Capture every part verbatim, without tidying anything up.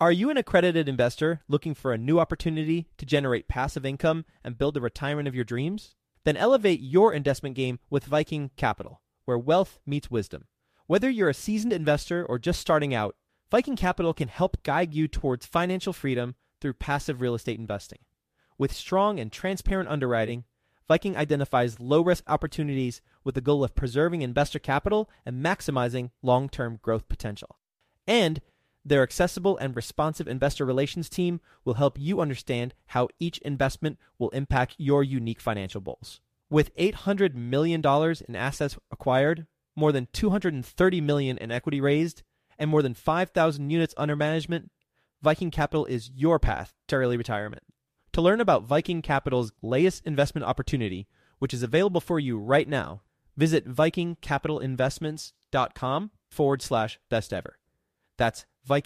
Are you an accredited investor looking for a new opportunity to generate passive income and build the retirement of your dreams? Then elevate your investment game with Viking Capital, where wealth meets wisdom. Whether you're a seasoned investor or just starting out, Viking Capital can help guide you towards financial freedom through passive real estate investing. With strong and transparent underwriting, Viking identifies low-risk opportunities with the goal of preserving investor capital and maximizing long-term growth potential. And their accessible and responsive investor relations team will help you understand how each investment will impact your unique financial goals. With eight hundred million dollars in assets acquired, more than two hundred thirty million dollars in equity raised, and more than five thousand units under management, Viking Capital is your path to early retirement. To learn about Viking Capital's latest investment opportunity, which is available for you right now, visit vikingcapitalinvestments.com forward slash best ever. That's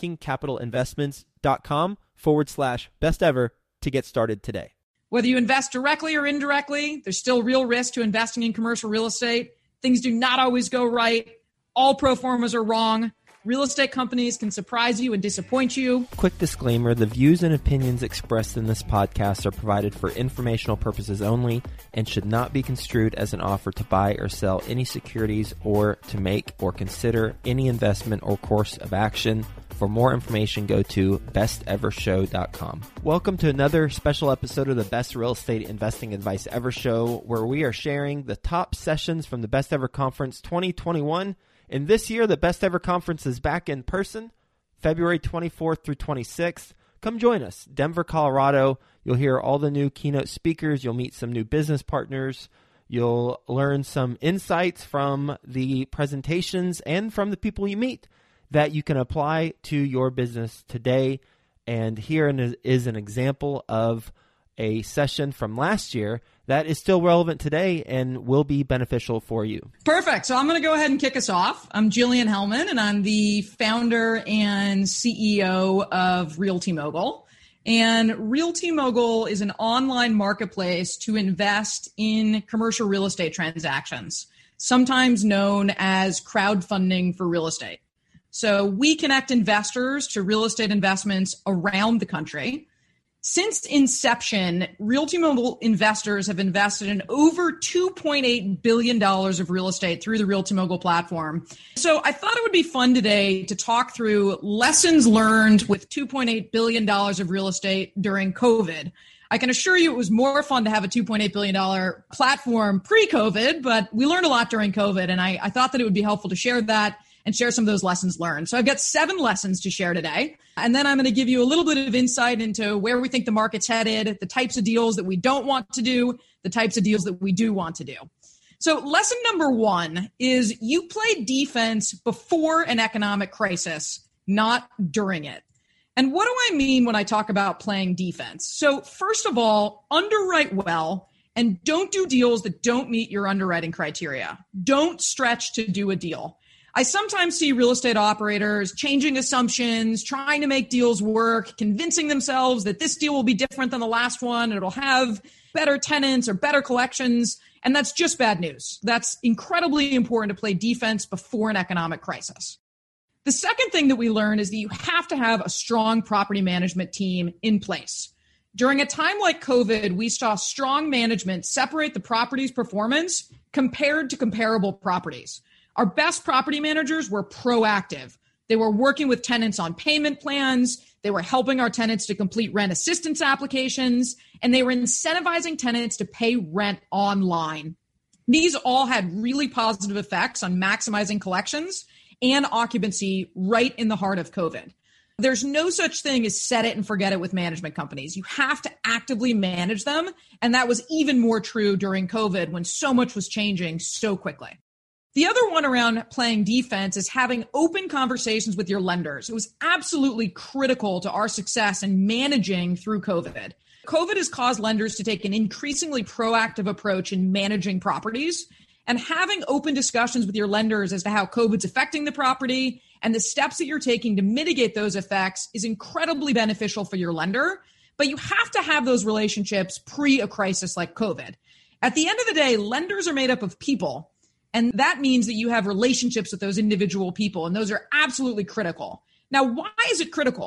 vikingcapitalinvestments.com forward slash best ever to get started today. Whether you invest directly or indirectly, there's still real risk to investing in commercial real estate. Things do not always go right. All pro formas are wrong. Real estate companies can surprise you and disappoint you. Quick disclaimer, the views and opinions expressed in this podcast are provided for informational purposes only and should not be construed as an offer to buy or sell any securities or to make or consider any investment or course of action. For more information, go to best ever show dot com. Welcome to another special episode of the Best Real Estate Investing Advice Ever Show, where we are sharing the top sessions from the Best Ever Conference twenty twenty-one. And this year, the Best Ever Conference is back in person, February twenty-fourth through twenty-sixth. Come join us, Denver, Colorado. You'll hear all the new keynote speakers. You'll meet some new business partners. You'll learn some insights from the presentations and from the people you meet that you can apply to your business today. And here is an example of a session from last year that is still relevant today and will be beneficial for you. Perfect. So I'm going to go ahead and kick us off. I'm Jillian Hellman, and I'm the founder and C E O of Realty Mogul. And Realty Mogul is an online marketplace to invest in commercial real estate transactions, sometimes known as crowdfunding for real estate. So we connect investors to real estate investments around the country. Since inception, Realty Mogul investors have invested in over two point eight billion dollars of real estate through the Realty Mogul platform. So I thought it would be fun today to talk through lessons learned with two point eight billion dollars of real estate during COVID. I can assure you it was more fun to have a two point eight billion dollars platform pre-COVID, but we learned a lot during COVID, and I, I thought that it would be helpful to share that and share some of those lessons learned. So I've got seven lessons to share today. And then I'm going to give you a little bit of insight into where we think the market's headed, the types of deals that we don't want to do, the types of deals that we do want to do. So lesson number one is you play defense before an economic crisis, not during it. And what do I mean when I talk about playing defense? So first of all, underwrite well and don't do deals that don't meet your underwriting criteria. Don't stretch to do a deal. I sometimes see real estate operators changing assumptions, trying to make deals work, convincing themselves that this deal will be different than the last one, and it'll have better tenants or better collections, and that's just bad news. That's incredibly important to play defense before an economic crisis. The second thing that we learn is that you have to have a strong property management team in place. During a time like COVID, we saw strong management separate the property's performance compared to comparable properties. Our best property managers were proactive. They were working with tenants on payment plans. They were helping our tenants to complete rent assistance applications, and they were incentivizing tenants to pay rent online. These all had really positive effects on maximizing collections and occupancy right in the heart of COVID. There's no such thing as set it and forget it with management companies. You have to actively manage them, and that was even more true during COVID when so much was changing so quickly. The other one around playing defense is having open conversations with your lenders. It was absolutely critical to our success in managing through COVID. COVID has caused lenders to take an increasingly proactive approach in managing properties, and having open discussions with your lenders as to how COVID's affecting the property and the steps that you're taking to mitigate those effects is incredibly beneficial for your lender. But you have to have those relationships pre a crisis like COVID. At the end of the day, lenders are made up of people. And that means that you have relationships with those individual people, and those are absolutely critical. Now, why is it critical?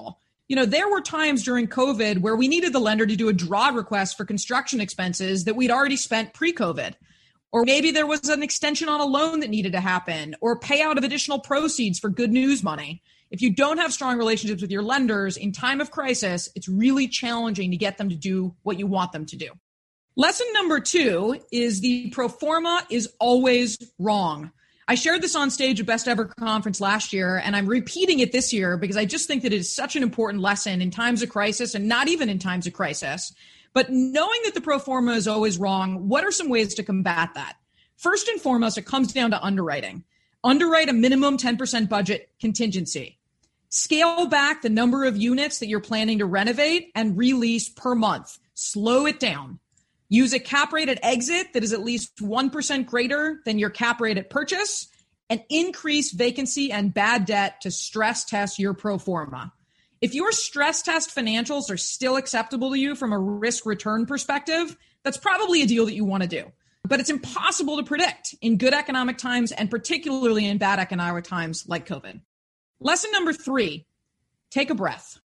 You know, there were times during COVID where we needed the lender to do a draw request for construction expenses that we'd already spent pre-COVID. Or maybe there was an extension on a loan that needed to happen, or payout of additional proceeds for good news money. If you don't have strong relationships with your lenders in time of crisis, it's really challenging to get them to do what you want them to do. Lesson number two is the pro forma is always wrong. I shared this on stage at Best Ever Conference last year, and I'm repeating it this year because I just think that it is such an important lesson in times of crisis, and not even in times of crisis. But knowing that the pro forma is always wrong, what are some ways to combat that? First and foremost, it comes down to underwriting. Underwrite a minimum ten percent budget contingency. Scale back the number of units that you're planning to renovate and release per month. Slow it down. Use a cap rate at exit that is at least one percent greater than your cap rate at purchase, and increase vacancy and bad debt to stress test your pro forma. If your stress test financials are still acceptable to you from a risk return perspective, that's probably a deal that you want to do. But it's impossible to predict in good economic times, and particularly in bad economic times like COVID. Lesson number three, take a breath.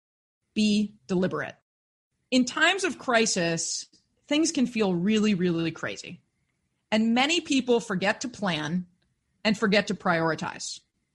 Be deliberate. In times of crisis, things can feel really, really crazy. And many people forget to plan and forget to prioritize.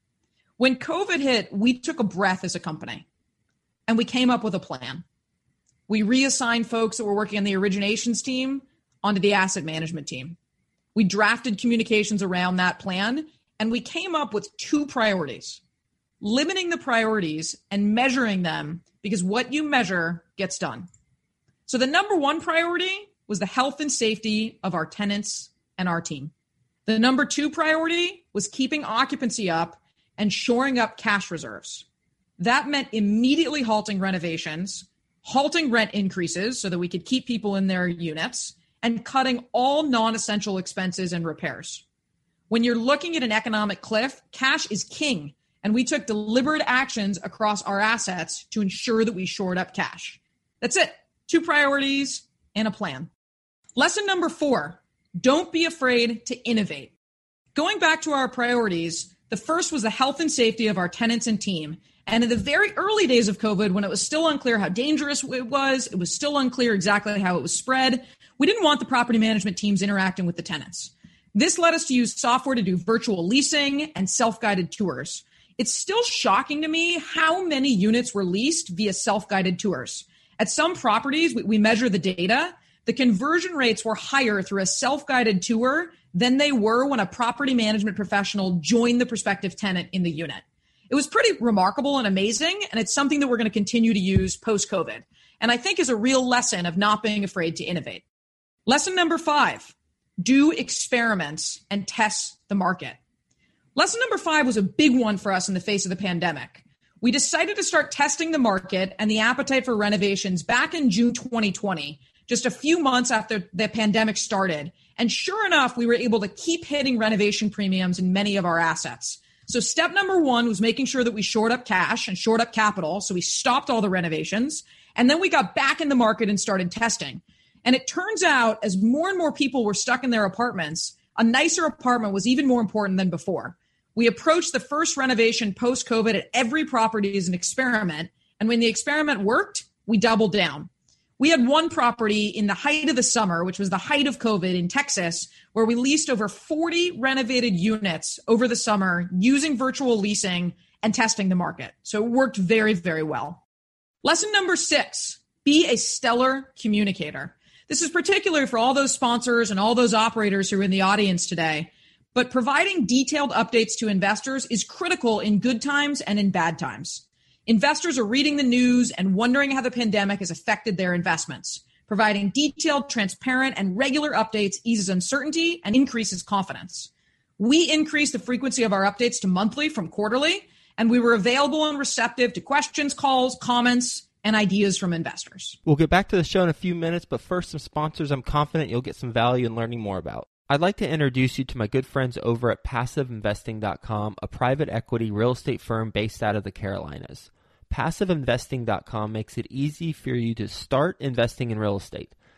When COVID hit, we took a breath as a company and we came up with a plan. We reassigned folks that were working on the originations team onto the asset management team. We drafted communications around that plan, and we came up with two priorities: limiting the priorities and measuring them, because what you measure gets done. So the number one priority was the health and safety of our tenants and our team. The number two priority was keeping occupancy up and shoring up cash reserves. That meant immediately halting renovations, halting rent increases so that we could keep people in their units, and cutting all non-essential expenses and repairs. When you're looking at an economic cliff, cash is king, and we took deliberate actions across our assets to ensure that we shored up cash. That's it. Two priorities and a plan. Lesson number four, don't be afraid to innovate. Going back to our priorities, the first was the health and safety of our tenants and team. And in the very early days of COVID, when it was still unclear how dangerous it was, it was still unclear exactly how it was spread, we didn't want the property management teams interacting with the tenants. This led us to use software to do virtual leasing and self-guided tours. It's still shocking to me how many units were leased via self-guided tours. At some properties, we, we measure the data. The conversion rates were higher through a self-guided tour than they were when a property management professional joined the prospective tenant in the unit. It was pretty remarkable and amazing, and it's something that we're going to continue to use post-COVID, and I think is a real lesson of not being afraid to innovate. Lesson number five, do experiments and test the market. Lesson number five was a big one for us in the face of the pandemic. We decided to start testing the market and the appetite for renovations back in June twenty twenty, just a few months after the pandemic started. And sure enough, we were able to keep hitting renovation premiums in many of our assets. So step number one was making sure that we shored up cash and shored up capital. So we stopped all the renovations, and then we got back in the market and started testing. And it turns out, as more and more people were stuck in their apartments, a nicer apartment was even more important than before. We approached the first renovation post-COVID at every property as an experiment. And when the experiment worked, we doubled down. We had one property in the height of the summer, which was the height of COVID in Texas, where we leased over forty renovated units over the summer using virtual leasing and testing the market. So it worked very, very well. Lesson number six, be a stellar communicator. This is particular for all those sponsors and all those operators who are in the audience today. But providing detailed updates to investors is critical in good times and in bad times. Investors are reading the news and wondering how the pandemic has affected their investments. Providing detailed, transparent, and regular updates eases uncertainty and increases confidence. We increased the frequency of our updates to monthly from quarterly, and we were available and receptive to questions, calls, comments, and ideas from investors. We'll get back to the show in a few minutes, but first, some sponsors I'm confident you'll get some value in learning more about. I'd like to introduce you to my good friends over at passive investing dot com, a private equity real estate firm based out of the Carolinas. passive investing dot com makes it easy for you to start investing in real estate.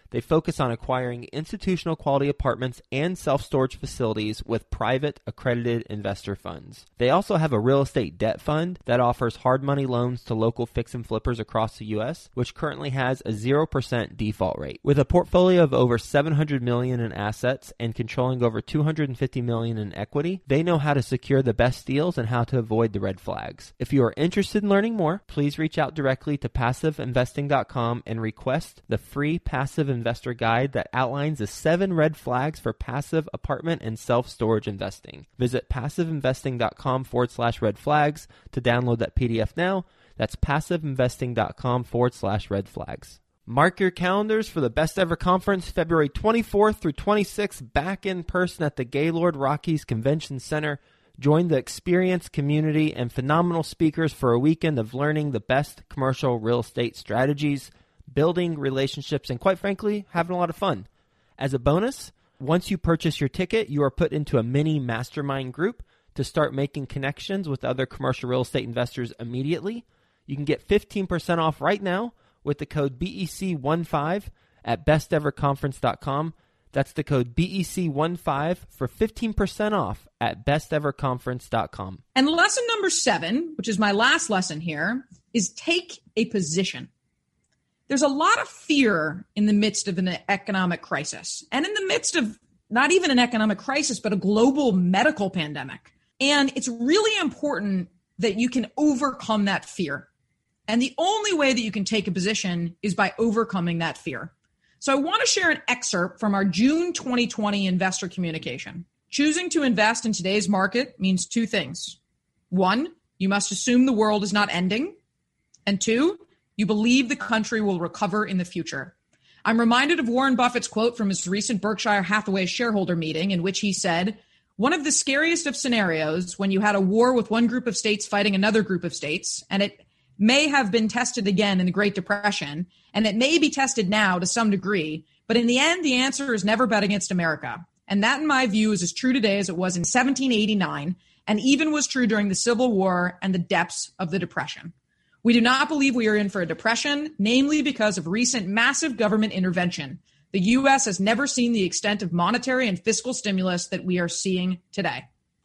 They focus on acquiring institutional quality apartments and self-storage facilities with private accredited investor funds. They also have a real estate debt fund that offers hard money loans to local fix and flippers across the U S, which currently has a zero percent default rate. With a portfolio of over seven hundred million dollars in assets and controlling over two hundred fifty million dollars in equity, they know how to secure the best deals and how to avoid the red flags. If you are interested in learning more, please reach out directly to passive investing dot com and request the free Passive Investor Guide that outlines the seven red flags for passive apartment and self-storage investing. Visit passive investing dot com forward slash red flags to download that P D F now. That's passive investing dot com forward slash red flags. Mark your calendars for the Best Ever Conference, February twenty-fourth through twenty-sixth, back in person at the Gaylord Rockies Convention Center. Join the experienced community and phenomenal speakers for a weekend of learning the best commercial real estate strategies, building relationships, and quite frankly, having a lot of fun. As a bonus, once you purchase your ticket, you are put into a mini mastermind group to start making connections with other commercial real estate investors immediately. You can get fifteen percent off right now with the code B E C fifteen at best ever conference dot com. That's the code B E C fifteen for fifteen percent off at best ever conference dot com. And lesson number seven, which is my last lesson here, is take a position. There's a lot of fear in the midst of an economic crisis, and in the midst of not even an economic crisis, but a global medical pandemic. And it's really important that you can overcome that fear. And the only way that you can take a position is by overcoming that fear. So I want to share an excerpt from our June twenty twenty investor communication. Choosing to invest in today's market means two things. One, you must assume the world is not ending. And two, you believe the country will recover in the future. I'm reminded of Warren Buffett's quote from his recent Berkshire Hathaway shareholder meeting, in which he said, "One of the scariest of scenarios when you had a war with one group of states fighting another group of states, and it may have been tested again in the Great Depression, and it may be tested now to some degree, but in the end, the answer is never bet against America. And that, in my view, is as true today as it was in seventeen eighty-nine, and even was true during the Civil War and the depths of the Depression. We do not believe we are in for a depression, namely because of recent massive government intervention. The U S has never seen the extent of monetary and fiscal stimulus that we are seeing today."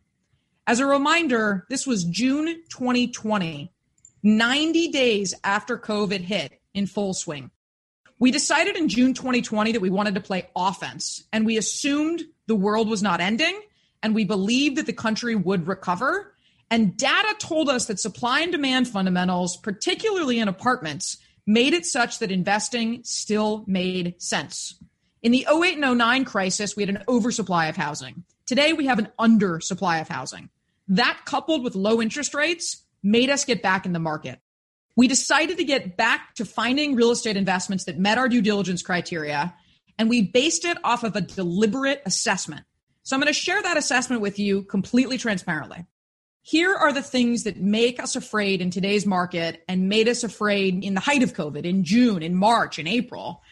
As a reminder, this was June twenty twenty, ninety days after COVID hit in full swing. We decided in June twenty twenty that we wanted to play offense, and we assumed the world was not ending, and we believed that the country would recover. And data told us that supply and demand fundamentals, particularly in apartments, made it such that investing still made sense. In the oh eight and oh nine crisis, we had an oversupply of housing. Today, we have an undersupply of housing. That, coupled with low interest rates, made us get back in the market. We decided to get back to finding real estate investments that met our due diligence criteria, and we based it off of a deliberate assessment. So I'm going to share that assessment with you completely transparently. Here are the things that make us afraid in today's market and made us afraid in the height of COVID, in June, in March, in April.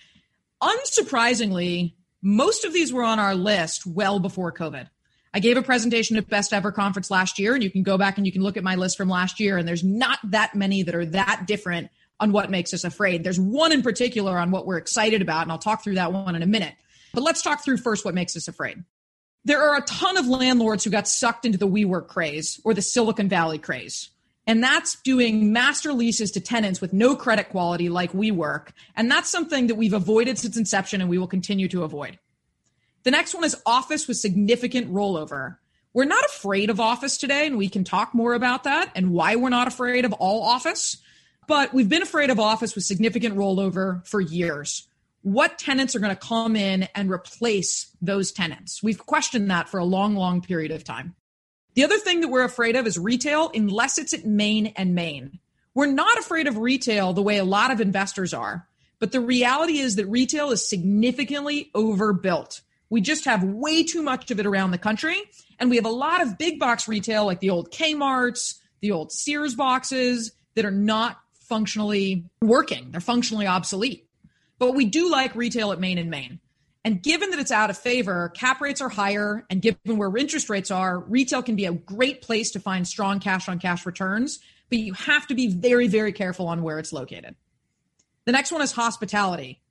Unsurprisingly, most of these were on our list well before COVID. I gave a presentation at Best Ever Conference last year, and you can go back and you can look at my list from last year, and there's not that many that are that different on what makes us afraid. There's one in particular on what we're excited about, and I'll talk through that one in a minute. But let's talk through first what makes us afraid. There are a ton of landlords who got sucked into the WeWork craze or the Silicon Valley craze. And that's doing master leases to tenants with no credit quality like WeWork. And that's something that we've avoided since inception and we will continue to avoid. The next one is office with significant rollover. We're not afraid of office today, and we can talk more about that and why we're not afraid of all office. But we've been afraid of office with significant rollover for years. What tenants are going to come in and replace those tenants? We've questioned that for a long, long period of time. The other thing that we're afraid of is retail, unless it's at Main and Main. We're not afraid of retail the way a lot of investors are, but the reality is that retail is significantly overbuilt. We just have way too much of it around the country, and we have a lot of big box retail like the old Kmarts, the old Sears boxes that are not functionally working. They're functionally obsolete. But we do like retail at Main and Main. And given that it's out of favor, cap rates are higher, and given where interest rates are, retail can be a great place to find strong cash-on-cash returns, but you have to be very, very careful on where it's located. The next one is hospitality.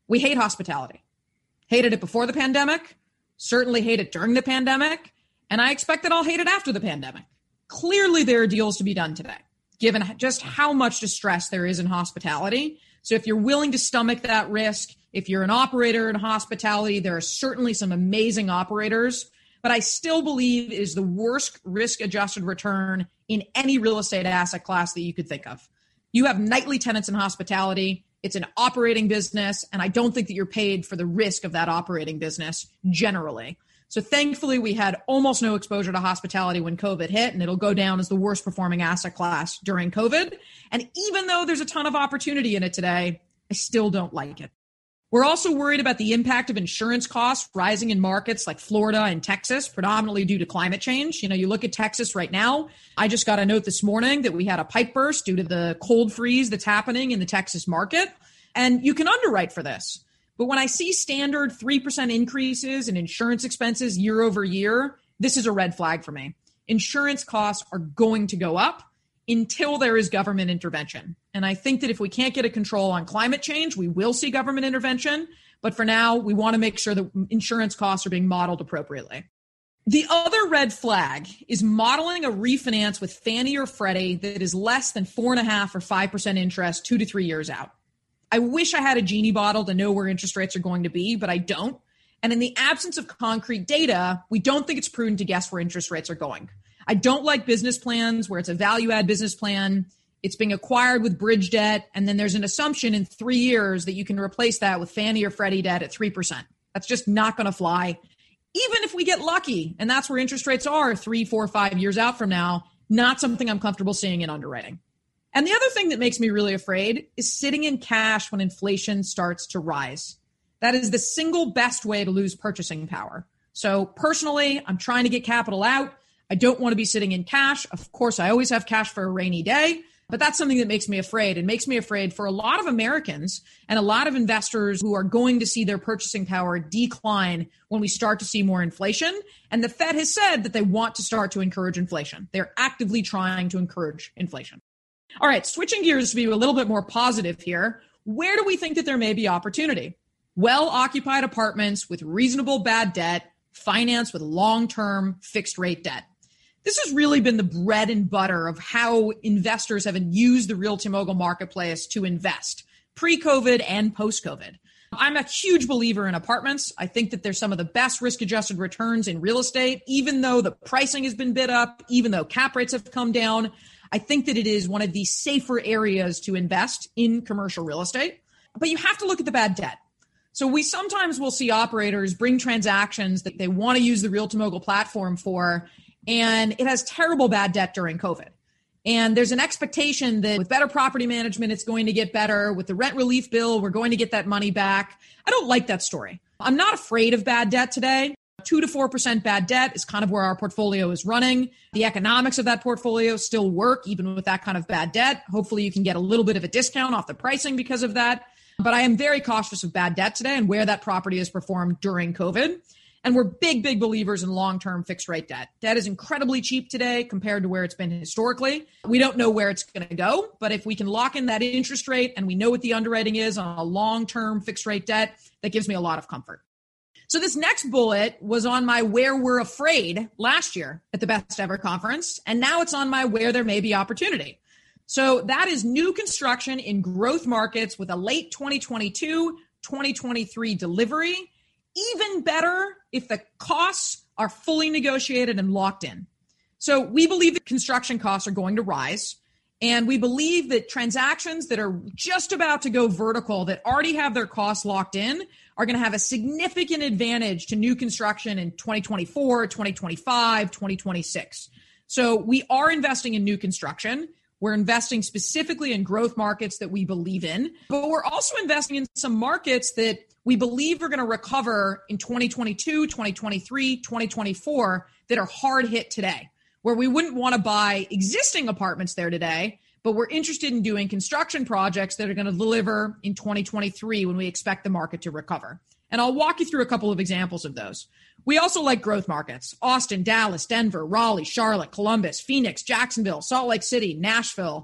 We hate hospitality. Hated it before the pandemic, certainly hate it during the pandemic, and I expect that I'll hate it after the pandemic. Clearly, there are deals to be done today, given just how much distress there is in hospitality. So if you're willing to stomach that risk, if you're an operator in hospitality, there are certainly some amazing operators, but I still believe it is the worst risk-adjusted return in any real estate asset class that you could think of. You have nightly tenants in hospitality. It's an operating business, and I don't think that you're paid for the risk of that operating business generally. So thankfully, we had almost no exposure to hospitality when COVID hit, and it'll go down as the worst performing asset class during COVID. And even though there's a ton of opportunity in it today, I still don't like it. We're also worried about the impact of insurance costs rising in markets like Florida and Texas, predominantly due to climate change. You know, you look at Texas right now. I just got a note this morning that we had a pipe burst due to the cold freeze that's happening in the Texas market. And you can underwrite for this. But when I see standard three percent increases in insurance expenses year over year, this is a red flag for me. Insurance costs are going to go up until there is government intervention. And I think that if we can't get a control on climate change, we will see government intervention. But for now, we want to make sure that insurance costs are being modeled appropriately. The other red flag is modeling a refinance with Fannie or Freddie that is less than four and a half or five percent interest two to three years out. I wish I had a genie bottle to know where interest rates are going to be, but I don't. And in the absence of concrete data, we don't think it's prudent to guess where interest rates are going. I don't like business plans where it's a value add business plan. It's being acquired with bridge debt. And then there's an assumption in three years that you can replace that with Fannie or Freddie debt at three percent. That's just not going to fly. Even if we get lucky, and that's where interest rates are three, four, five years out from now, not something I'm comfortable seeing in underwriting. And the other thing that makes me really afraid is sitting in cash when inflation starts to rise. That is the single best way to lose purchasing power. So personally, I'm trying to get capital out. I don't want to be sitting in cash. Of course, I always have cash for a rainy day, but that's something that makes me afraid. It makes me afraid for a lot of Americans and a lot of investors who are going to see their purchasing power decline when we start to see more inflation. And the Fed has said that they want to start to encourage inflation. They're actively trying to encourage inflation. All right, switching gears to be a little bit more positive here. Where do we think that there may be opportunity? Well-occupied apartments with reasonable bad debt, financed with long-term fixed rate debt. This has really been the bread and butter of how investors have used the Realty Mogul marketplace to invest, pre-COVID and post-COVID. I'm a huge believer in apartments. I think that there's some of the best risk-adjusted returns in real estate, even though the pricing has been bid up, even though cap rates have come down. I think that it is one of the safer areas to invest in commercial real estate. But you have to look at the bad debt. So we sometimes will see operators bring transactions that they want to use the Realty Mogul platform for, and it has terrible bad debt during COVID. And there's an expectation that with better property management, it's going to get better. With the rent relief bill, we're going to get that money back. I don't like that story. I'm not afraid of bad debt today. Two to four percent bad debt is kind of where our portfolio is running. The economics of that portfolio still work, even with that kind of bad debt. Hopefully you can get a little bit of a discount off the pricing because of that. But I am very cautious of bad debt today and where that property has performed during COVID. And we're big, big believers in long-term fixed rate debt. Debt is incredibly cheap today compared to where it's been historically. We don't know where it's going to go, but if we can lock in that interest rate and we know what the underwriting is on a long-term fixed rate debt, that gives me a lot of comfort. So this next bullet was on my Where We're Afraid last year at the Best Ever Conference, and now it's on my Where There May Be Opportunity. So that is new construction in growth markets with a late twenty twenty-two, twenty twenty-three delivery. Even better if the costs are fully negotiated and locked in. So we believe that construction costs are going to rise. And we believe that transactions that are just about to go vertical, that already have their costs locked in, are going to have a significant advantage to new construction in twenty twenty-four, twenty twenty-five, twenty twenty-six. So we are investing in new construction. We're investing specifically in growth markets that we believe in, but we're also investing in some markets that we believe are going to recover in twenty twenty-two, twenty twenty-three, twenty twenty-four that are hard hit today, where we wouldn't want to buy existing apartments there today, but we're interested in doing construction projects that are going to deliver in twenty twenty-three when we expect the market to recover. And I'll walk you through a couple of examples of those. We also like growth markets: Austin, Dallas, Denver, Raleigh, Charlotte, Columbus, Phoenix, Jacksonville, Salt Lake City, Nashville.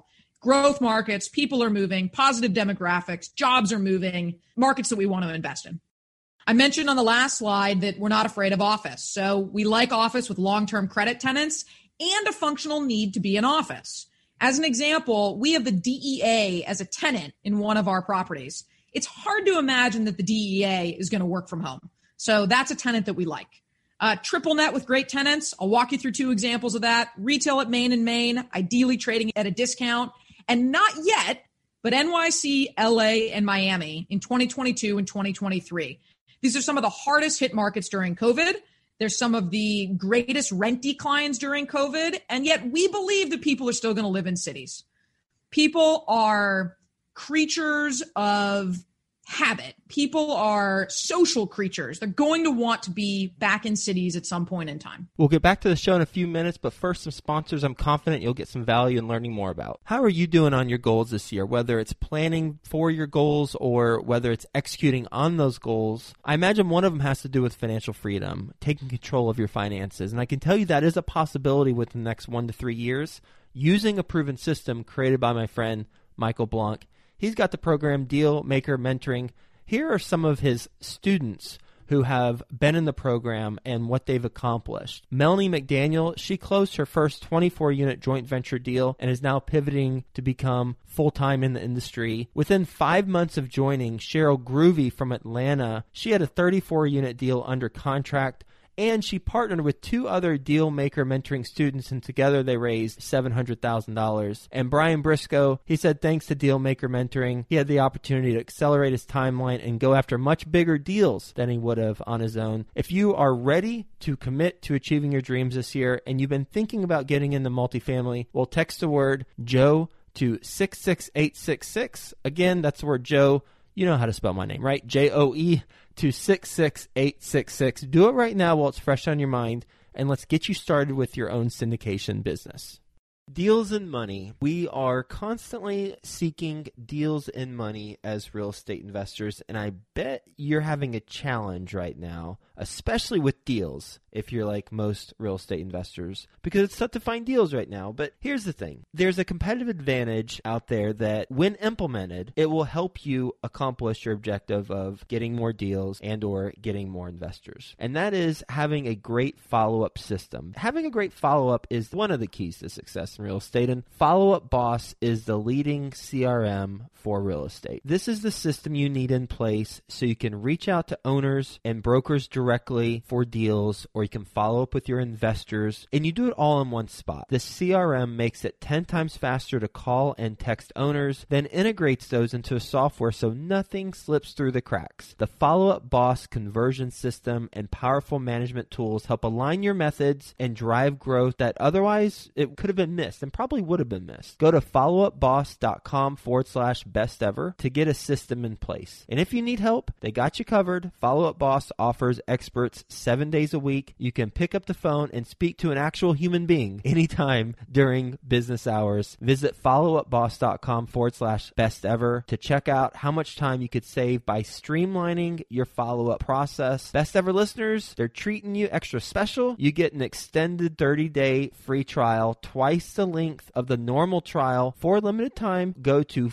growth markets, people are moving, positive demographics, jobs are moving, markets that we want to invest in. I mentioned on the last slide that we're not afraid of office. So we like office with long-term credit tenants and a functional need to be in office. As an example, we have the D E A as a tenant in one of our properties. It's hard to imagine that the D E A is going to work from home. So that's a tenant that we like. Uh, triple net with great tenants. I'll walk you through two examples of that. Retail at Main and Main, ideally trading at a discount. And not yet, but N Y C, L A, and Miami in twenty twenty-two and twenty twenty-three. These are some of the hardest hit markets during COVID. There's some of the greatest rent declines during COVID. And yet we believe that people are still going to live in cities. People are creatures of habit. People are social creatures. They're going to want to be back in cities at some point in time. We'll get back to the show in a few minutes, but first, some sponsors I'm confident you'll get some value in learning more about. How are you doing on your goals this year? Whether it's planning for your goals or whether it's executing on those goals, I imagine one of them has to do with financial freedom, taking control of your finances. And I can tell you that is a possibility within the next one to three years using a proven system created by my friend Michael Blanc. He's got the program Deal Maker Mentoring. Here are some of his students who have been in the program and what they've accomplished. Melanie McDaniel, she closed her first twenty-four unit joint venture deal and is now pivoting to become full-time in the industry. Within five months of joining, Cheryl Groovy from Atlanta, she had a thirty-four unit deal under contract, and she partnered with two other Deal Maker Mentoring students, and together they raised seven hundred thousand dollars. And Brian Briscoe, he said thanks to Deal Maker Mentoring, he had the opportunity to accelerate his timeline and go after much bigger deals than he would have on his own. If you are ready to commit to achieving your dreams this year and you've been thinking about getting into multifamily, well, text the word Joe to six six eight six six. Again, that's the word Joe. You know how to spell my name, right? J O E to six six eight six six. Do it right now while it's fresh on your mind, and let's get you started with your own syndication business. Deals and money. We are constantly seeking deals and money as real estate investors, and I bet you're having a challenge right now, especially with deals, if you're like most real estate investors, because it's tough to find deals right now. But here's the thing. There's a competitive advantage out there that when implemented, it will help you accomplish your objective of getting more deals and or getting more investors. And that is having a great follow-up system. Having a great follow-up is one of the keys to success in real estate, and Follow Up Boss is the leading C R M for real estate. This is the system you need in place so you can reach out to owners and brokers directly for deals, or you can follow up with your investors, and you do it all in one spot. The C R M makes it ten times faster to call and text owners, then integrates those into a software so nothing slips through the cracks. The Follow Up Boss conversion system and powerful management tools help align your methods and drive growth that otherwise it could have been missed and probably would have been missed. Go to followupboss.com forward slash best ever to get a system in place. And if you need help, they got you covered. Follow Up Boss offers experts seven days a week. You can pick up the phone and speak to an actual human being anytime during business hours. Visit followupboss.com forward slash best ever to check out how much time you could save by streamlining your follow-up process. Best Ever listeners, they're treating you extra special. You get an extended thirty-day free trial, twice the length of the normal trial for a limited time. Go to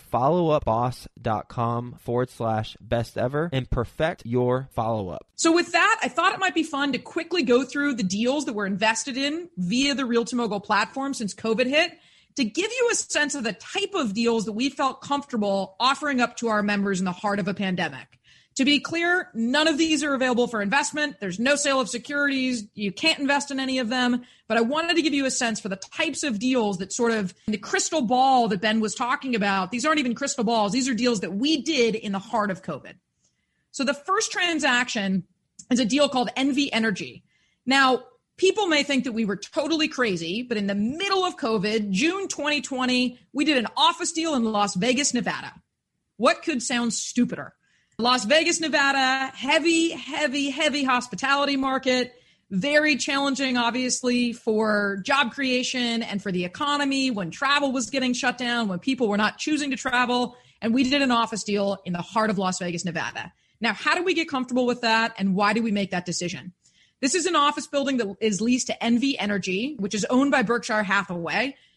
followupboss.com forward slash best ever and perfect your follow-up. So with that, I thought it might be fun to quickly go through the deals that we're invested in via the Realty Mogul platform since COVID hit, to give you a sense of the type of deals that we felt comfortable offering up to our members in the heart of a pandemic. To be clear, none of these are available for investment. There's no sale of securities. You can't invest in any of them. But I wanted to give you a sense for the types of deals that sort of the crystal ball that Ben was talking about. These aren't even crystal balls. These are deals that we did in the heart of COVID. So the first transaction is a deal called N V Energy. Now, people may think that we were totally crazy, but in the middle of COVID, June twenty twenty, we did an office deal in Las Vegas, Nevada. What could sound stupider? Las Vegas, Nevada, heavy, heavy, heavy hospitality market, very challenging, obviously, for job creation and for the economy when travel was getting shut down, when people were not choosing to travel. And we did an office deal in the heart of Las Vegas, Nevada. Now, how do we get comfortable with that, and why did we make that decision? This is an office building that is leased to N V Energy, which is owned by Berkshire Hathaway.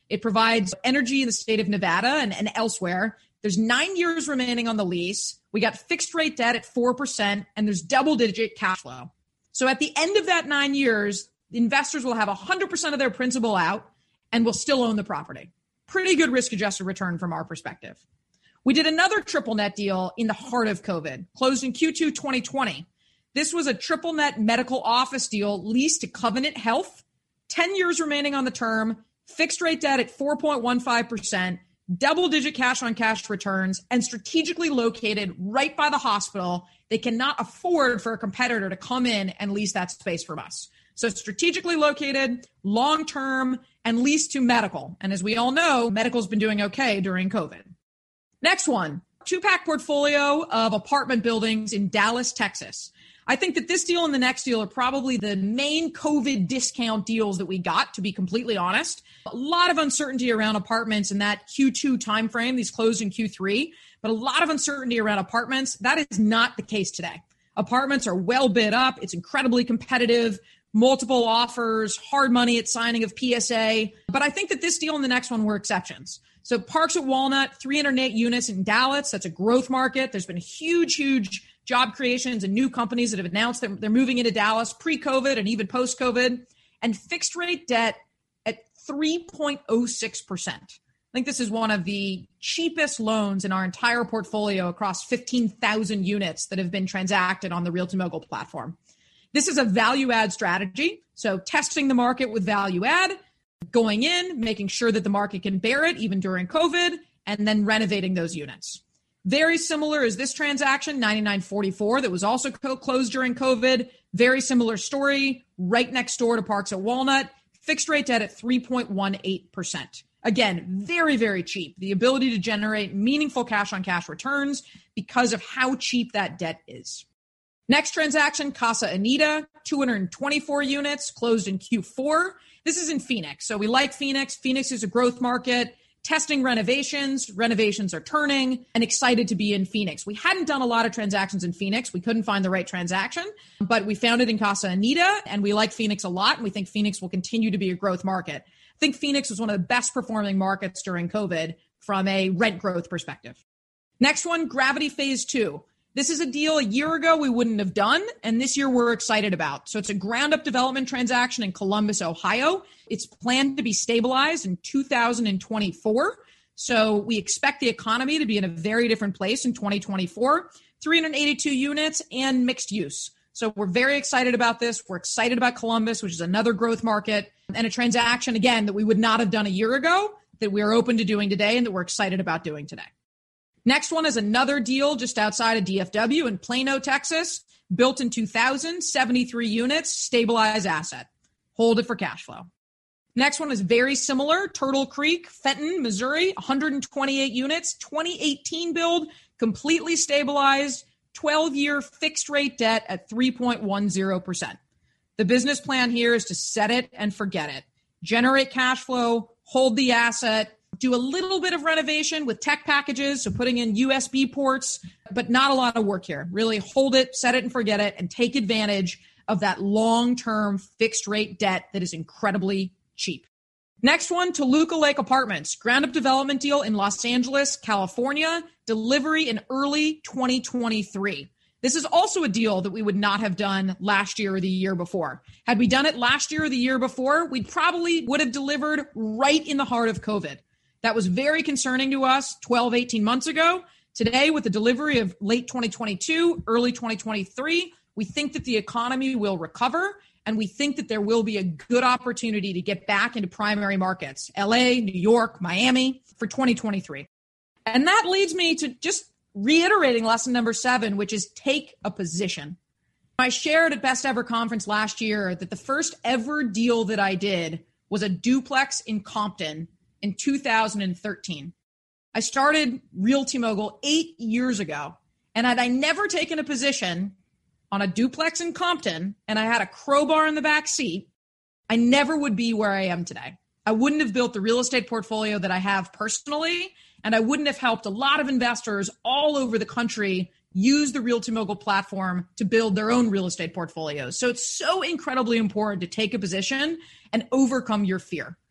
It provides energy in the state of Nevada and, and elsewhere. There's nine years remaining on the lease. We got fixed rate debt at four percent, and there's double digit cash flow. So at the end of that nine years, investors will have one hundred percent of their principal out and will still own the property. Pretty good risk adjusted return from our perspective. We did another triple net deal in the heart of COVID, closed in Q two twenty twenty. This was a triple net medical office deal leased to Covenant Health, ten years remaining on the term, fixed rate debt at four point one five percent, double digit cash on cash returns, and strategically located right by the hospital. They cannot afford for a competitor to come in and lease that space from us. So strategically located, long term, and leased to medical. And as we all know, medical's been doing okay during COVID. Next one, two-pack portfolio of apartment buildings in Dallas, Texas. I think that this deal and the next deal are probably the main COVID discount deals that we got, to be completely honest. A lot of uncertainty around apartments in that Q two timeframe. These closed in Q three, but a lot of uncertainty around apartments. That is not the case today. Apartments are well bid up. It's incredibly competitive, multiple offers, hard money at signing of P S A. But I think that this deal and the next one were exceptions. So Parks at Walnut, three hundred eight units in Dallas. That's a growth market. There's been huge, huge job creations and new companies that have announced that they're moving into Dallas pre-COVID and even post-COVID, and fixed rate debt at three point oh six percent. I think this is one of the cheapest loans in our entire portfolio across fifteen thousand units that have been transacted on the Realty Mogul platform. This is a value add strategy. So testing the market with value add, going in, making sure that the market can bear it even during COVID, and then renovating those units. Very similar is this transaction, ninety-nine forty-four, that was also co- closed during COVID. Very similar story, right next door to Parks at Walnut, fixed rate debt at three point one eight percent. Again, very, very cheap. The ability to generate meaningful cash on cash returns because of how cheap that debt is. Next transaction, Casa Anita, two hundred twenty-four units, closed in Q four. This is in Phoenix. So we like Phoenix. Phoenix is a growth market, testing renovations. Renovations are turning, and excited to be in Phoenix. We hadn't done a lot of transactions in Phoenix. We couldn't find the right transaction, but we found it in Casa Anita, and we like Phoenix a lot, and we think Phoenix will continue to be a growth market. I think Phoenix was one of the best performing markets during COVID from a rent growth perspective. Next one, Gravity Phase two. This is a deal a year ago we wouldn't have done, and this year we're excited about. So it's a ground-up development transaction in Columbus, Ohio. It's planned to be stabilized in two thousand twenty-four. So we expect the economy to be in a very different place in twenty twenty-four. three hundred eighty-two units and mixed use. So we're very excited about this. We're excited about Columbus, which is another growth market, and a transaction, again, that we would not have done a year ago, that we are open to doing today and that we're excited about doing today. Next one is another deal just outside of D F W in Plano, Texas, built in two thousand, seventy-three units, stabilized asset. Hold it for cash flow. Next one is very similar, Turtle Creek, Fenton, Missouri, one hundred twenty-eight units, twenty eighteen build, completely stabilized, twelve-year fixed rate debt at three point one zero percent. The business plan here is to set it and forget it. Generate cash flow, hold the asset, do a little bit of renovation with tech packages, so putting in U S B ports, but not a lot of work here. Really hold it, set it and forget it, and take advantage of that long-term fixed rate debt that is incredibly cheap. Next one, Toluca Lake Apartments, ground-up development deal in Los Angeles, California, delivery in early twenty twenty-three. This is also a deal that we would not have done last year or the year before. Had we done it last year or the year before, we probably would have delivered right in the heart of COVID. That was very concerning to us twelve, eighteen months ago. Today, with the delivery of late twenty twenty-two, early twenty twenty-three, we think that the economy will recover, and we think that there will be a good opportunity to get back into primary markets, L A, New York, Miami, for twenty twenty-three. And that leads me to just reiterating lesson number seven, which is take a position. I shared at Best Ever Conference last year that the first ever deal that I did was a duplex in Compton in two thousand thirteen. I started Realty Mogul eight years ago, and had I never taken a position on a duplex in Compton and I had a crowbar in the back seat, I never would be where I am today. I wouldn't have built the real estate portfolio that I have personally, and I wouldn't have helped a lot of investors all over the country use the Realty Mogul platform to build their own real estate portfolios. So it's so incredibly important to take a position and overcome your fear.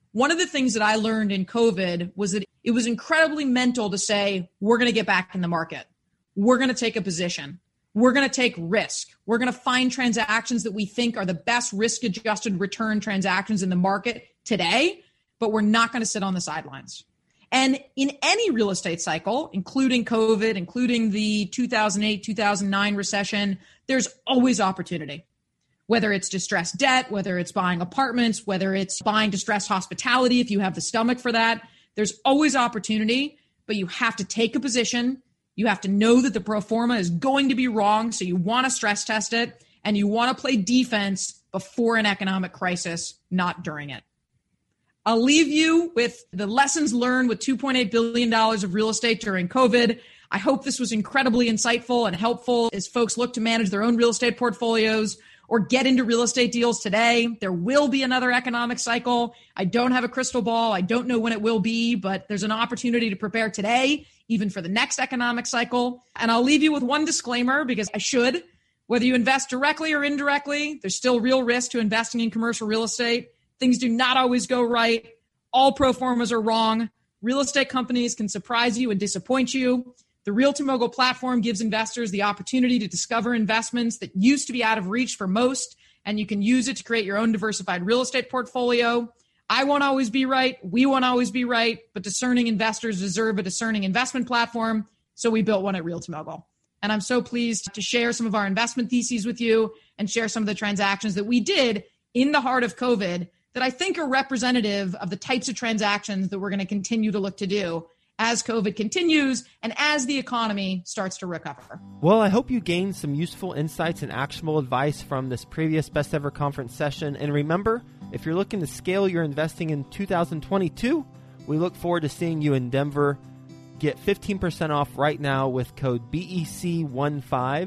One of the things that I learned in COVID was that it was incredibly mental to say, we're going to get back in the market. We're going to take a position. We're going to take risk. We're going to find transactions that we think are the best risk-adjusted return transactions in the market today, but we're not going to sit on the sidelines. And in any real estate cycle, including COVID, including the two thousand eight, two thousand nine recession, there's always opportunity. Whether it's distressed debt, whether it's buying apartments, whether it's buying distressed hospitality, if you have the stomach for that, there's always opportunity, but you have to take a position. You have to know that the pro forma is going to be wrong, so you want to stress test it, and you want to play defense before an economic crisis, not during it. I'll leave you with the lessons learned with two point eight billion dollars of real estate during COVID. I hope this was incredibly insightful and helpful as folks look to manage their own real estate portfolios or get into real estate deals today. There will be another economic cycle. I don't have a crystal ball. I don't know when it will be, but there's an opportunity to prepare today, even for the next economic cycle. And I'll leave you with one disclaimer, because I should. Whether you invest directly or indirectly, there's still real risk to investing in commercial real estate. Things do not always go right. All pro formas are wrong. Real estate companies can surprise you and disappoint you. The Realty Mogul platform gives investors the opportunity to discover investments that used to be out of reach for most, and you can use it to create your own diversified real estate portfolio. I won't always be right. We won't always be right, but discerning investors deserve a discerning investment platform, so we built one at Realty Mogul. And I'm so pleased to share some of our investment theses with you and share some of the transactions that we did in the heart of COVID that I think are representative of the types of transactions that we're going to continue to look to do as COVID continues and as the economy starts to recover. Well, I hope you gained some useful insights and actionable advice from this previous Best Ever Conference session. And remember, if you're looking to scale your investing in two thousand twenty-two, we look forward to seeing you in Denver. Get fifteen percent off right now with code B E C fifteen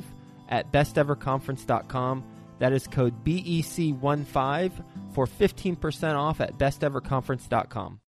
at best ever conference dot com. That is code B E C fifteen for fifteen percent off at best ever conference dot com.